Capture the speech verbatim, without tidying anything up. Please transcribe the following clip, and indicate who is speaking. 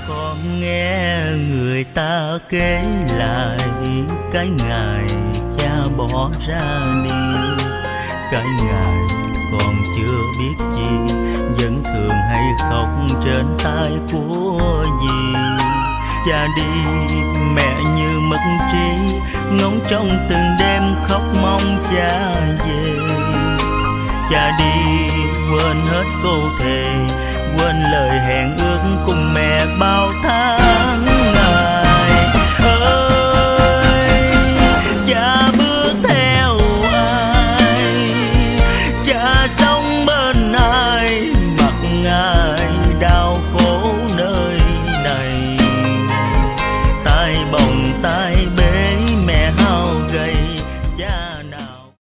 Speaker 1: Con nghe người ta kể lại cái ngày cha bỏ ra đi, cái ngày còn chưa biết chi, vẫn thường hay khóc trên tay của dì. Cha đi mẹ như mất trí, ngóng trong từng đêm khóc mong cha về. Cha đi quên hết câu thề, quên lời hẹn ước cùng mẹ bao